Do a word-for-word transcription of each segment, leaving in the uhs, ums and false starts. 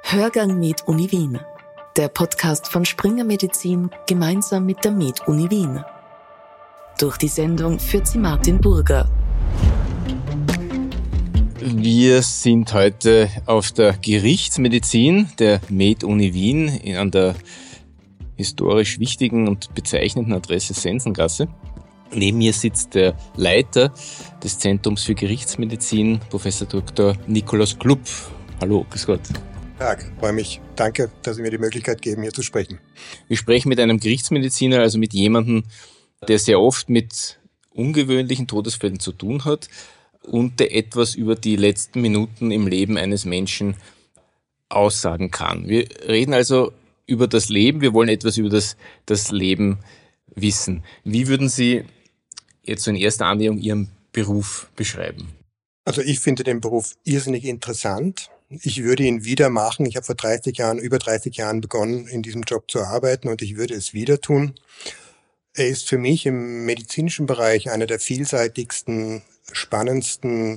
Hörgang Med Uni Wien, der Podcast von Springer Medizin gemeinsam mit der Med Uni Wien. Durch die Sendung führt sie Martin Burger. Wir sind heute auf der Gerichtsmedizin der Med Uni Wien an der historisch wichtigen und bezeichnenden Adresse Sensengasse. Neben mir sitzt der Leiter des Zentrums für Gerichtsmedizin, Professor Doktor Nikolaus Klupp. Hallo, grüß Gott. Tag, freue mich. Danke, dass Sie mir die Möglichkeit geben, hier zu sprechen. Wir sprechen mit einem Gerichtsmediziner, also mit jemandem, der sehr oft mit ungewöhnlichen Todesfällen zu tun hat und der etwas über die letzten Minuten im Leben eines Menschen aussagen kann. Wir reden also über das Leben, wir wollen etwas über das, das Leben wissen. Wie würden Sie jetzt so in erster Annäherung Ihren Beruf beschreiben? Also ich finde den Beruf irrsinnig interessant. Ich würde ihn wieder machen. Ich habe vor dreißig Jahren, über dreißig Jahren begonnen, in diesem Job zu arbeiten und ich würde es wieder tun. Er ist für mich im medizinischen Bereich einer der vielseitigsten, spannendsten,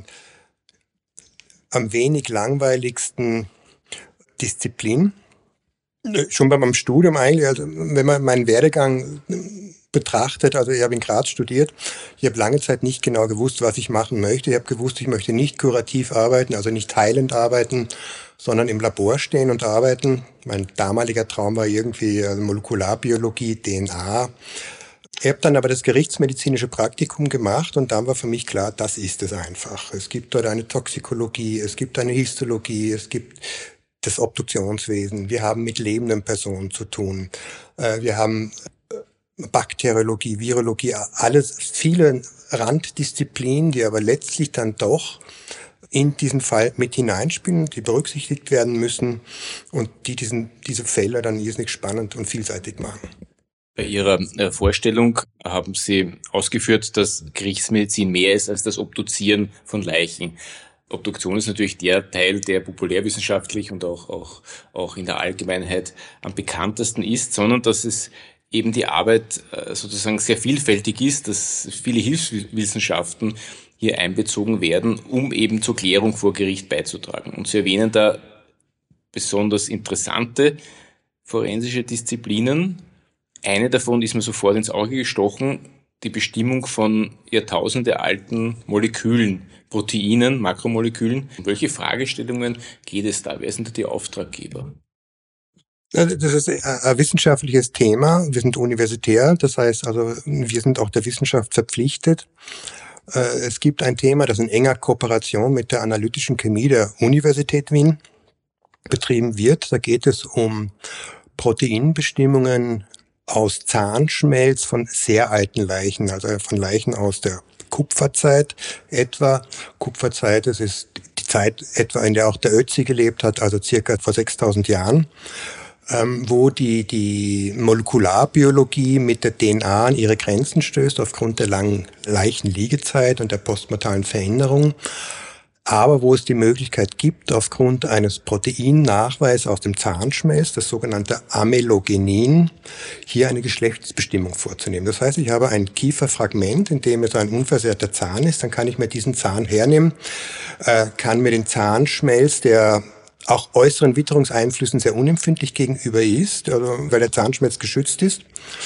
am wenig langweiligsten Disziplinen. Schon bei meinem Studium eigentlich, also wenn man meinen Werdegang betrachtet, also ich habe in Graz studiert, ich habe lange Zeit nicht genau gewusst, was ich machen möchte. Ich habe gewusst, ich möchte nicht kurativ arbeiten, also nicht heilend arbeiten, sondern im Labor stehen und arbeiten. Mein damaliger Traum war irgendwie Molekularbiologie, D N A. Ich habe dann aber das gerichtsmedizinische Praktikum gemacht und dann war für mich klar, das ist es einfach. Es gibt dort eine Toxikologie, es gibt eine Histologie, es gibt das Obduktionswesen, wir haben mit lebenden Personen zu tun, wir haben Bakteriologie, Virologie, alles viele Randdisziplinen, die aber letztlich dann doch in diesen Fall mit hineinspielen, die berücksichtigt werden müssen und die diesen, diese Fälle dann irrsinnig spannend und vielseitig machen. Bei Ihrer Vorstellung haben Sie ausgeführt, dass Gerichtsmedizin mehr ist als das Obduzieren von Leichen. Obduktion ist natürlich der Teil, der populärwissenschaftlich und auch, auch, auch in der Allgemeinheit am bekanntesten ist, sondern dass es eben die Arbeit sozusagen sehr vielfältig ist, dass viele Hilfswissenschaften hier einbezogen werden, um eben zur Klärung vor Gericht beizutragen. Und Sie erwähnen da besonders interessante forensische Disziplinen. Eine davon ist mir sofort ins Auge gestochen, die Bestimmung von jahrtausendealten Molekülen, Proteinen, Makromolekülen. Um welche Fragestellungen geht es da? Wer sind da die Auftraggeber? Das ist ein wissenschaftliches Thema. Wir sind universitär, das heißt also, wir sind auch der Wissenschaft verpflichtet. Es gibt ein Thema, das in enger Kooperation mit der analytischen Chemie der Universität Wien betrieben wird. Da geht es um Proteinbestimmungen aus Zahnschmelz von sehr alten Leichen, also von Leichen aus der Kupferzeit etwa. Kupferzeit, das ist die Zeit etwa, in der auch der Ötzi gelebt hat, also circa vor sechstausend Jahren. Ähm, wo die, die Molekularbiologie mit der D N A an ihre Grenzen stößt, aufgrund der langen Leichenliegezeit und der postmortalen Veränderung. Aber wo es die Möglichkeit gibt, aufgrund eines Proteinnachweises aus dem Zahnschmelz, das sogenannte Amelogenin, hier eine Geschlechtsbestimmung vorzunehmen. Das heißt, ich habe ein Kieferfragment, in dem es ein unversehrter Zahn ist, dann kann ich mir diesen Zahn hernehmen, äh, kann mir den Zahnschmelz, der auch äußeren Witterungseinflüssen sehr unempfindlich gegenüber ist, also weil der Zahnschmelz geschützt ist,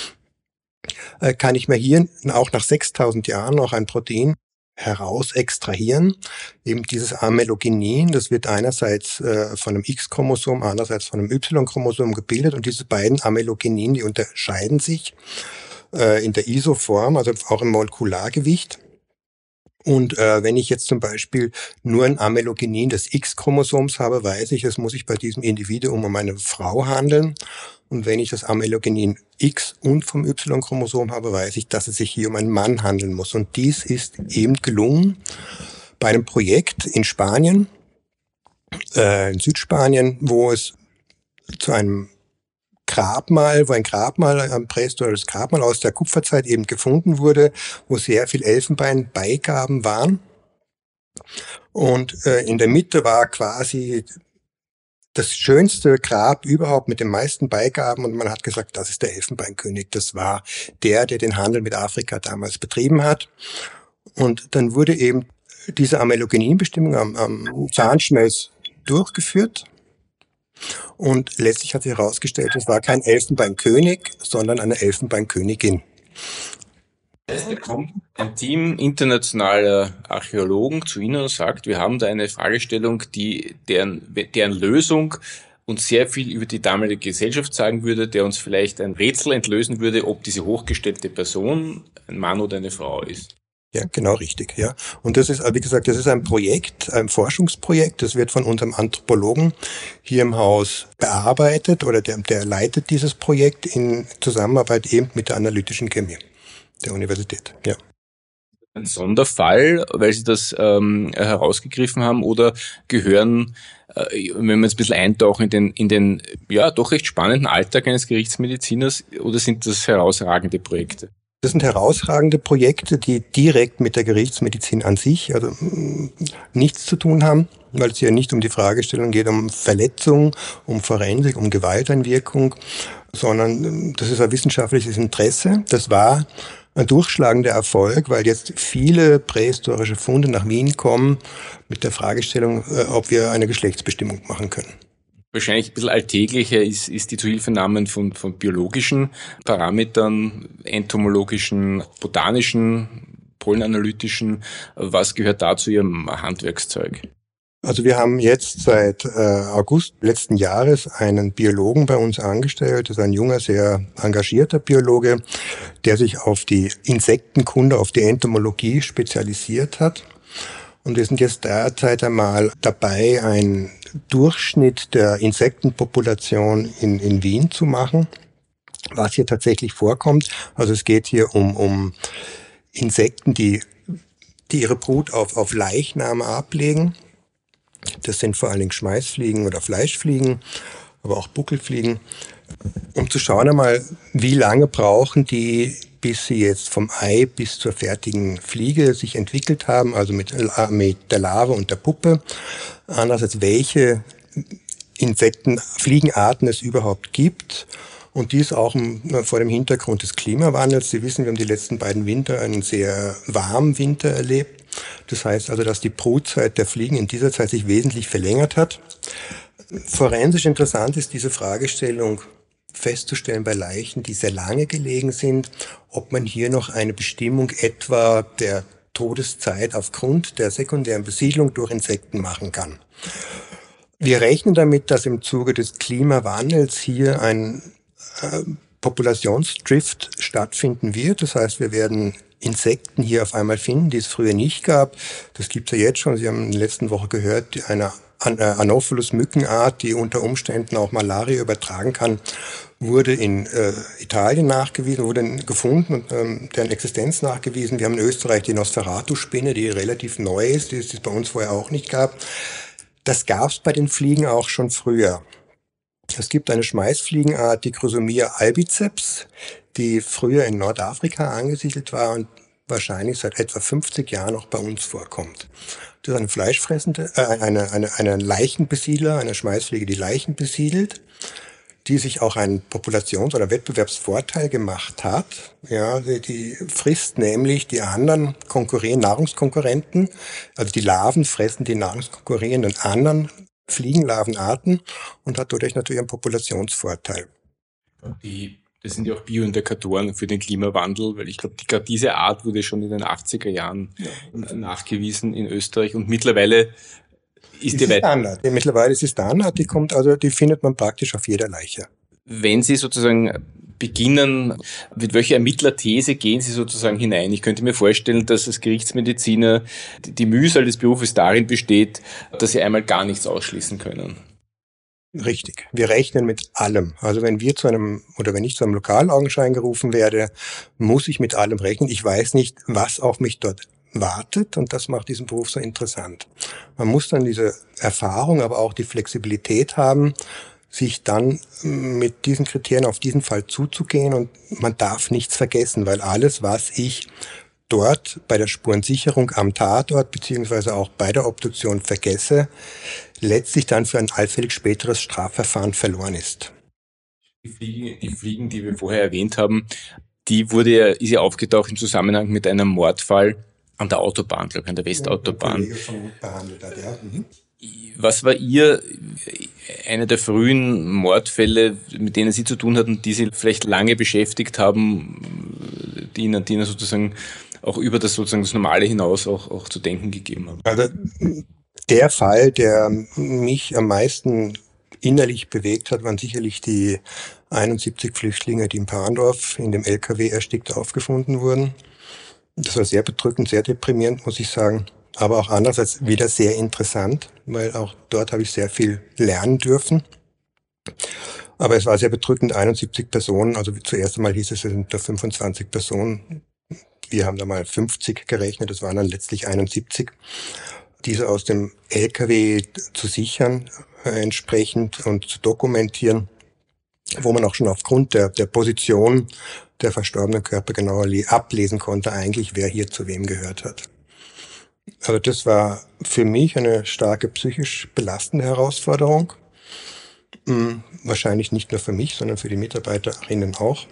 äh, kann ich mir hier auch nach sechstausend Jahren noch ein Protein heraus extrahieren, eben dieses Amelogenin, das wird einerseits äh, von einem X-Chromosom, andererseits von einem Y-Chromosom gebildet und diese beiden Amelogenin, die unterscheiden sich äh, in der Isoform, also auch im Molekulargewicht. Und äh, wenn ich jetzt zum Beispiel nur ein Amelogenin des X-Chromosoms habe, weiß ich, es muss sich bei diesem Individuum um eine Frau handeln. Und wenn ich das Amelogenin X und vom Y-Chromosom habe, weiß ich, dass es sich hier um einen Mann handeln muss. Und dies ist eben gelungen bei einem Projekt in Spanien, äh, in Südspanien, wo es zu einem Grabmal, wo ein Grabmal, ein prähistorisches Grabmal aus der Kupferzeit eben gefunden wurde, wo sehr viel Elfenbeinbeigaben waren. Und äh, in der Mitte war quasi das schönste Grab überhaupt mit den meisten Beigaben und man hat gesagt, das ist der Elfenbeinkönig. Das war der, der den Handel mit Afrika damals betrieben hat. Und dann wurde eben diese Amelogenin-Bestimmung am, am Zahnschmelz durchgeführt. Und letztlich hat sich herausgestellt, es war kein Elfenbeinkönig, sondern eine Elfenbeinkönigin. Es kommt ein Team internationaler Archäologen zu Ihnen und sagt, wir haben da eine Fragestellung, die deren, deren Lösung uns sehr viel über die damalige Gesellschaft sagen würde, der uns vielleicht ein Rätsel entlösen würde, ob diese hochgestellte Person ein Mann oder eine Frau ist. Ja, genau richtig, ja. Und das ist, wie gesagt, das ist ein Projekt, ein Forschungsprojekt, das wird von unserem Anthropologen hier im Haus bearbeitet oder der, der leitet dieses Projekt in Zusammenarbeit eben mit der analytischen Chemie der Universität, ja. Ein Sonderfall, weil Sie das ähm, herausgegriffen haben, oder gehören, äh, wenn wir jetzt ein bisschen eintauchen in den, in den ja doch recht spannenden Alltag eines Gerichtsmediziners, oder sind das herausragende Projekte? Das sind herausragende Projekte, die direkt mit der Gerichtsmedizin an sich also nichts zu tun haben, weil es hier nicht um die Fragestellung geht, um Verletzung, um Forensik, um Gewalteinwirkung, sondern das ist ein wissenschaftliches Interesse. Das war ein durchschlagender Erfolg, weil jetzt viele prähistorische Funde nach Wien kommen mit der Fragestellung, ob wir eine Geschlechtsbestimmung machen können. Wahrscheinlich ein bisschen alltäglicher ist, ist die Zuhilfenahme von, von biologischen Parametern, entomologischen, botanischen, pollenanalytischen. Was gehört da zu Ihrem Handwerkszeug? Also wir haben jetzt seit äh, August letzten Jahres einen Biologen bei uns angestellt. Das ist ein junger, sehr engagierter Biologe, der sich auf die Insektenkunde, auf die Entomologie spezialisiert hat. Und wir sind jetzt derzeit einmal dabei, einen Durchschnitt der Insektenpopulation in, in Wien zu machen, was hier tatsächlich vorkommt. Also es geht hier um, um Insekten, die, die ihre Brut auf, auf Leichname ablegen. Das sind vor allen Dingen Schmeißfliegen oder Fleischfliegen, aber auch Buckelfliegen. Um zu schauen einmal, wie lange brauchen die, bis sie jetzt vom Ei bis zur fertigen Fliege sich entwickelt haben, also mit, mit der Larve und der Puppe. Andererseits, welche Insekten, Fliegenarten es überhaupt gibt. Und dies auch vor dem Hintergrund des Klimawandels. Sie wissen, wir haben die letzten beiden Winter einen sehr warmen Winter erlebt. Das heißt also, dass die Brutzeit der Fliegen in dieser Zeit sich wesentlich verlängert hat. Forensisch interessant ist diese Fragestellung festzustellen bei Leichen, die sehr lange gelegen sind, ob man hier noch eine Bestimmung etwa der Todeszeit aufgrund der sekundären Besiedlung durch Insekten machen kann. Wir rechnen damit, dass im Zuge des Klimawandels hier ein äh, Populationsdrift stattfinden wird. Das heißt, wir werden Insekten hier auf einmal finden, die es früher nicht gab. Das gibt es ja jetzt schon. Sie haben in der letzten Woche gehört, eine Anopheles-Mückenart, die unter Umständen auch Malaria übertragen kann, wurde in äh, Italien nachgewiesen, wurde gefunden und ähm, deren Existenz nachgewiesen. Wir haben in Österreich die Nosferatu-Spinne, die relativ neu ist, die es bei uns vorher auch nicht gab. Das gab es bei den Fliegen auch schon früher. Es gibt eine Schmeißfliegenart, die Chrysomia albiceps, die früher in Nordafrika angesiedelt war und wahrscheinlich seit etwa fünfzig Jahren auch bei uns vorkommt. Das ist eine fleischfressende, äh, eine, eine, eine Leichenbesiedler, eine Schmeißfliege, die Leichen besiedelt, die sich auch einen Populations- oder Wettbewerbsvorteil gemacht hat. Ja, die, die frisst nämlich die anderen konkurrierenden Nahrungskonkurrenten, also die Larven fressen die nahrungskonkurrierenden anderen Fliegenlarvenarten und hat dadurch natürlich einen Populationsvorteil. Die, das sind ja auch Bioindikatoren für den Klimawandel, weil ich glaube, die, gerade diese Art wurde schon in den achtziger Jahren ja. nachgewiesen in Österreich und mittlerweile ist die Standard. Mittlerweile ist sie Standard, die kommt, also die findet man praktisch auf jeder Leiche. Wenn Sie sozusagen beginnen, mit welcher Ermittlerthese gehen Sie sozusagen hinein? Ich könnte mir vorstellen, dass als Gerichtsmediziner die Mühsal des Berufes darin besteht, dass Sie einmal gar nichts ausschließen können. Richtig. Wir rechnen mit allem. Also wenn wir zu einem, oder wenn ich zu einem Lokalaugenschein gerufen werde, muss ich mit allem rechnen. Ich weiß nicht, was auf mich dort wartet, und das macht diesen Beruf so interessant. Man muss dann diese Erfahrung, aber auch die Flexibilität haben, sich dann mit diesen Kriterien auf diesen Fall zuzugehen, und man darf nichts vergessen, weil alles, was ich dort bei der Spurensicherung am Tatort beziehungsweise auch bei der Obduktion vergesse, letztlich dann für ein allfällig späteres Strafverfahren verloren ist. Die Fliegen, die Fliegen, die wir vorher erwähnt haben, die wurde ja, ist ja aufgetaucht im Zusammenhang mit einem Mordfall an der Autobahn, glaube ich, an der Westautobahn. Ja, behandelt hat, ja. Mhm. Was war Ihr einer der frühen Mordfälle, mit denen Sie zu tun hatten, die Sie vielleicht lange beschäftigt haben, die Ihnen, die Ihnen sozusagen auch über das sozusagen das Normale hinaus auch, auch zu denken gegeben haben? Also der Fall, der mich am meisten innerlich bewegt hat, waren sicherlich die einundsiebzig Flüchtlinge, die in Parndorf in dem L K W erstickt aufgefunden wurden. Das war sehr bedrückend, sehr deprimierend, muss ich sagen. Aber auch andererseits wieder sehr interessant, weil auch dort habe ich sehr viel lernen dürfen. Aber es war sehr bedrückend, einundsiebzig Personen, also zuerst einmal hieß es, es sind nur fünfundzwanzig Personen. Wir haben da mal fünfzig gerechnet, es waren dann letztlich einundsiebzig. Diese aus dem L K W zu sichern, äh, entsprechend und zu dokumentieren, wo man auch schon aufgrund der, der Position der verstorbenen Körper genau ablesen konnte, eigentlich wer hier zu wem gehört hat. Also das war für mich eine starke psychisch belastende Herausforderung. Hm, wahrscheinlich nicht nur für mich, sondern für die Mitarbeiterinnen auch.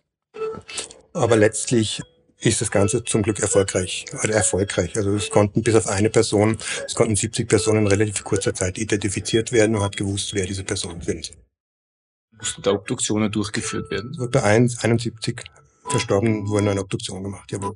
Aber letztlich ist das Ganze zum Glück erfolgreich oder erfolgreich. Also es konnten bis auf eine Person, es konnten siebzig Personen in relativ kurzer Zeit identifiziert werden und hat gewusst, wer diese Personen sind. Mussten da Obduktionen durchgeführt werden? Bei einundsiebzig Verstorbenen wurden eine Obduktion gemacht, jawohl.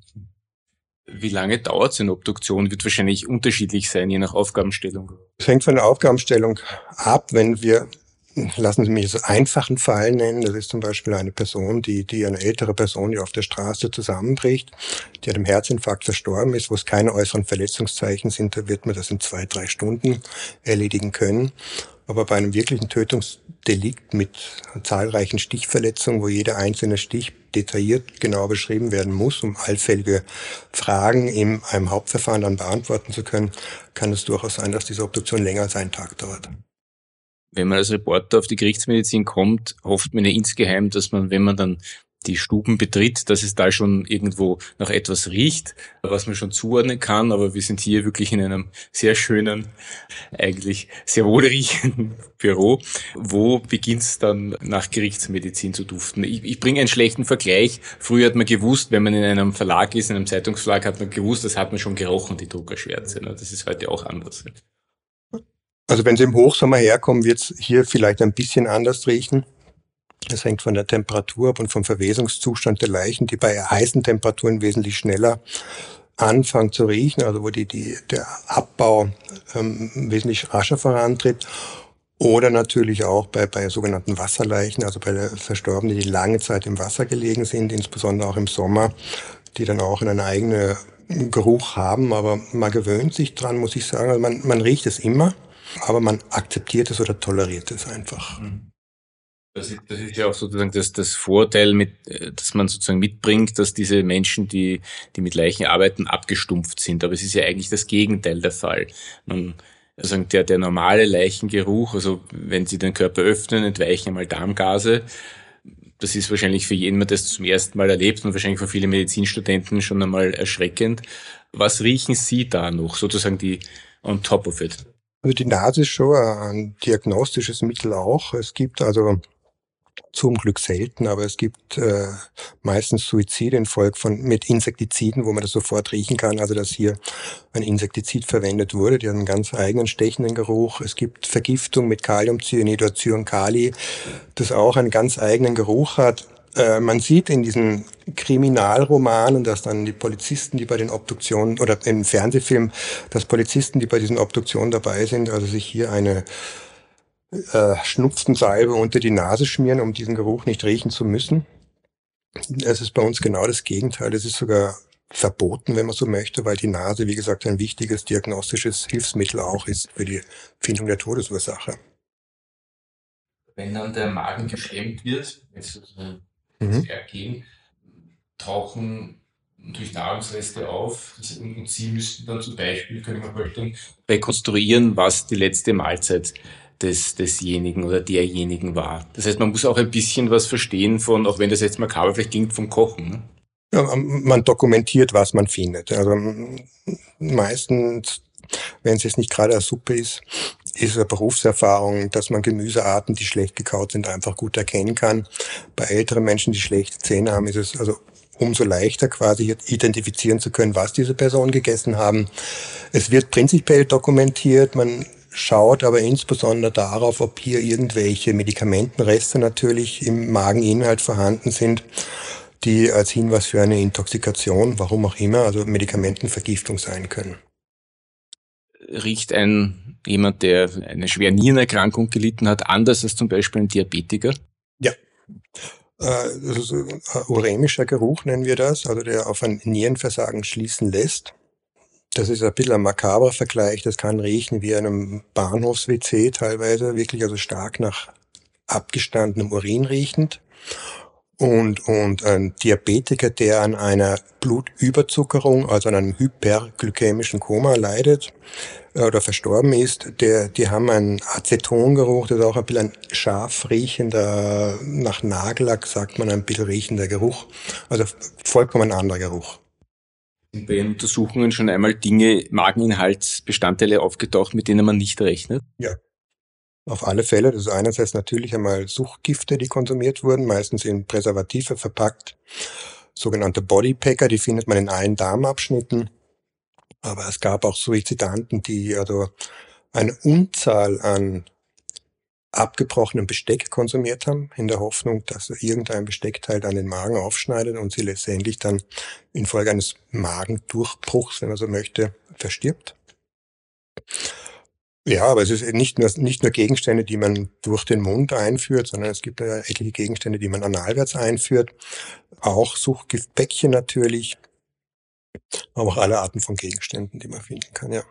Wie lange dauert so eine Obduktion? Wird wahrscheinlich unterschiedlich sein, je nach Aufgabenstellung. Es hängt von der Aufgabenstellung ab. Wenn wir, lassen Sie mich so einfachen Fall nennen, das ist zum Beispiel eine Person, die, die eine ältere Person, die auf der Straße zusammenbricht, die an einem Herzinfarkt verstorben ist, wo es keine äußeren Verletzungszeichen sind, da wird man das in zwei, drei Stunden erledigen können. Aber bei einem wirklichen Tötungsdelikt mit zahlreichen Stichverletzungen, wo jeder einzelne Stich detailliert genau beschrieben werden muss, um allfällige Fragen in einem Hauptverfahren dann beantworten zu können, kann es durchaus sein, dass diese Obduktion länger als einen Tag dauert. Wenn man als Reporter auf die Gerichtsmedizin kommt, hofft man ja insgeheim, dass man, wenn man dann die Stuben betritt, dass es da schon irgendwo nach etwas riecht, was man schon zuordnen kann. Aber wir sind hier wirklich in einem sehr schönen, eigentlich sehr wohlriechenden Büro. Wo beginnt es dann nach Gerichtsmedizin zu duften? Ich, ich bringe einen schlechten Vergleich. Früher hat man gewusst, wenn man in einem Verlag ist, in einem Zeitungsverlag, hat man gewusst, das hat man schon gerochen, die Druckerschwärze. Das ist heute auch anders. Also wenn Sie im Hochsommer herkommen, wird es hier vielleicht ein bisschen anders riechen. Das hängt von der Temperatur ab und vom Verwesungszustand der Leichen, die bei heißen Temperaturen wesentlich schneller anfangen zu riechen, also wo die, die, der Abbau ähm, wesentlich rascher vorantritt. Oder natürlich auch bei, bei sogenannten Wasserleichen, also bei der Verstorbenen, die lange Zeit im Wasser gelegen sind, insbesondere auch im Sommer, die dann auch einen eigenen Geruch haben. Aber man gewöhnt sich dran, muss ich sagen. Also man, man riecht es immer, aber man akzeptiert es oder toleriert es einfach. Mhm. Das ist, das ist ja auch sozusagen das, das Vorteil, mit, dass man sozusagen mitbringt, dass diese Menschen, die, die mit Leichen arbeiten, abgestumpft sind. Aber es ist ja eigentlich das Gegenteil der Fall. Man, also der, der normale Leichengeruch, also wenn Sie den Körper öffnen, entweichen einmal Darmgase. Das ist wahrscheinlich für jeden, der das zum ersten Mal erlebt und wahrscheinlich für viele Medizinstudenten schon einmal erschreckend. Was riechen Sie da noch, sozusagen die on top of it? Also die Nase ist schon ein diagnostisches Mittel auch. Es gibt also zum Glück selten, aber es gibt äh, meistens Suizide infolge von mit Insektiziden, wo man das sofort riechen kann, also dass hier ein Insektizid verwendet wurde, die hat einen ganz eigenen stechenden Geruch. Es gibt Vergiftung mit Kaliumcyanid oder Cyankali, das auch einen ganz eigenen Geruch hat. Äh, man sieht in diesen Kriminalromanen, dass dann die Polizisten, die bei den Obduktionen, oder im Fernsehfilm, dass Polizisten, die bei diesen Obduktionen dabei sind, also sich hier eine Äh, Schnupfensalbe unter die Nase schmieren, um diesen Geruch nicht riechen zu müssen. Es ist bei uns genau das Gegenteil. Es ist sogar verboten, wenn man so möchte, weil die Nase, wie gesagt, ein wichtiges diagnostisches Hilfsmittel auch ist für die Findung der Todesursache. Wenn dann der Magen geschlemmt wird, jetzt Mhm. ergehen, tauchen durch Nahrungsreste auf und Sie müssten dann zum Beispiel, können wir vorstellen, rekonstruieren, was die letzte Mahlzeit des desjenigen oder derjenigen war. Das heißt, man muss auch ein bisschen was verstehen von, auch wenn das jetzt makaber vielleicht klingt, vom Kochen. Ne? Ja, man dokumentiert, was man findet. Also meistens, wenn es jetzt nicht gerade eine Suppe ist, ist es eine Berufserfahrung, dass man Gemüsearten, die schlecht gekaut sind, einfach gut erkennen kann. Bei älteren Menschen, die schlechte Zähne haben, ist es also umso leichter quasi identifizieren zu können, was diese Personen gegessen haben. Es wird prinzipiell dokumentiert, man schaut aber insbesondere darauf, ob hier irgendwelche Medikamentenreste natürlich im Mageninhalt vorhanden sind, die als Hinweis für eine Intoxikation, warum auch immer, also Medikamentenvergiftung sein können. Riecht ein jemand, der eine schwere Nierenerkrankung gelitten hat, anders als zum Beispiel ein Diabetiker? Ja. Das ist ein uremischer Geruch, nennen wir das, also der auf ein Nierenversagen schließen lässt. Das ist ein bisschen ein makaberer Vergleich, das kann riechen wie einem Bahnhofs-W C teilweise, wirklich also stark nach abgestandenem Urin riechend. Und, und ein Diabetiker, der an einer Blutüberzuckerung, also an einem hyperglykämischen Koma leidet oder verstorben ist, der, die haben einen Acetongeruch, das ist auch ein bisschen ein scharf riechender, nach Nagellack sagt man ein bisschen riechender Geruch, also vollkommen ein anderer Geruch. Sind bei Ihren Untersuchungen schon einmal Dinge, Mageninhaltsbestandteile aufgetaucht, mit denen man nicht rechnet? Ja. Auf alle Fälle. Das ist einerseits natürlich einmal Suchtgifte, die konsumiert wurden, meistens in Präservative verpackt. Sogenannte Bodypacker, die findet man in allen Darmabschnitten. Aber es gab auch Suizidanten, die also eine Unzahl an abgebrochenem Besteck konsumiert haben, in der Hoffnung, dass irgendein Besteckteil dann den Magen aufschneidet und sie letztendlich dann infolge eines Magendurchbruchs, wenn man so möchte, verstirbt. Ja, aber es ist nicht nur, nicht nur Gegenstände, die man durch den Mund einführt, sondern es gibt ja etliche Gegenstände, die man analwärts einführt. Auch Suchtgiftpäckchen natürlich, aber auch alle Arten von Gegenständen, die man finden kann, ja.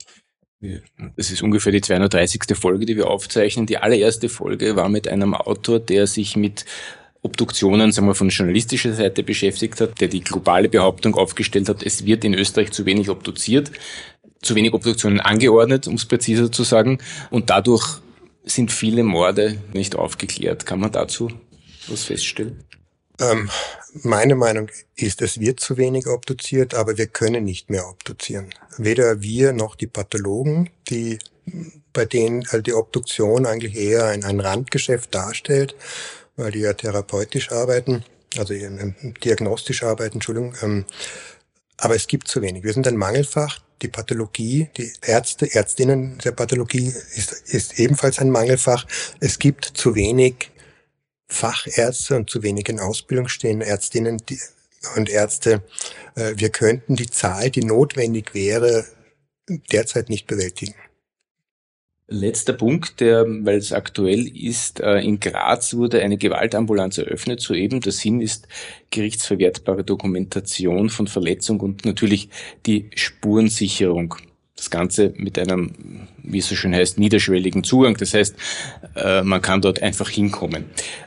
Das ist ungefähr die zweihundertdreißigste Folge, die wir aufzeichnen. Die allererste Folge war mit einem Autor, der sich mit Obduktionen, sagen wir, von journalistischer Seite beschäftigt hat, der die globale Behauptung aufgestellt hat, es wird in Österreich zu wenig obduziert, zu wenig Obduktionen angeordnet, um es präziser zu sagen, und dadurch sind viele Morde nicht aufgeklärt. Kann man dazu was feststellen? Ähm, meine Meinung ist, es wird zu wenig obduziert, aber wir können nicht mehr obduzieren. Weder wir noch die Pathologen, die bei denen also die Obduktion eigentlich eher ein, ein Randgeschäft darstellt, weil die ja therapeutisch arbeiten, also diagnostisch arbeiten, Entschuldigung. Ähm, aber es gibt zu wenig. Wir sind ein Mangelfach. Die Pathologie, die Ärzte, Ärztinnen der Pathologie ist, ist ebenfalls ein Mangelfach. Es gibt zu wenig Fachärzte und zu wenig in Ausbildung stehende Ärztinnen und Ärzte. Wir könnten die Zahl, die notwendig wäre, derzeit nicht bewältigen. Letzter Punkt, der, weil es aktuell ist, in Graz wurde eine Gewaltambulanz eröffnet soeben. Der Sinn ist gerichtsverwertbare Dokumentation von Verletzung und natürlich die Spurensicherung. Das Ganze mit einem, wie es so schön heißt, niederschwelligen Zugang. Das heißt, man kann dort einfach hinkommen.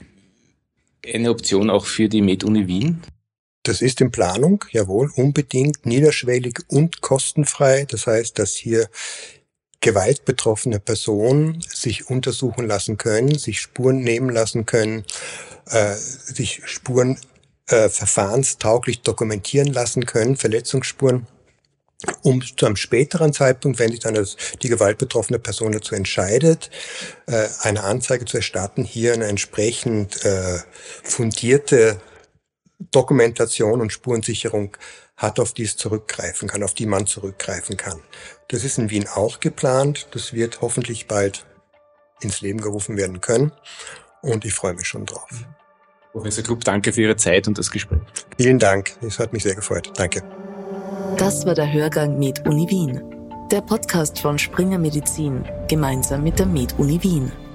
Eine Option auch für die MedUni Wien? Das ist in Planung, jawohl, unbedingt niederschwellig und kostenfrei. Das heißt, dass hier gewaltbetroffene Personen sich untersuchen lassen können, sich Spuren nehmen lassen können, äh, sich Spuren äh, verfahrenstauglich dokumentieren lassen können, Verletzungsspuren, um zu einem späteren Zeitpunkt, wenn sich dann das, die gewaltbetroffene Person dazu entscheidet, äh, eine Anzeige zu erstatten, hier eine entsprechend äh, fundierte Dokumentation und Spurensicherung hat, auf die es zurückgreifen kann, auf die man zurückgreifen kann. Das ist in Wien auch geplant. Das wird hoffentlich bald ins Leben gerufen werden können. Und ich freue mich schon drauf. Professor Klupp, danke für Ihre Zeit und das Gespräch. Vielen Dank. Es hat mich sehr gefreut. Danke. Das war der Hörgang MedUni Wien. Der Podcast von Springer Medizin, gemeinsam mit der MedUni Wien.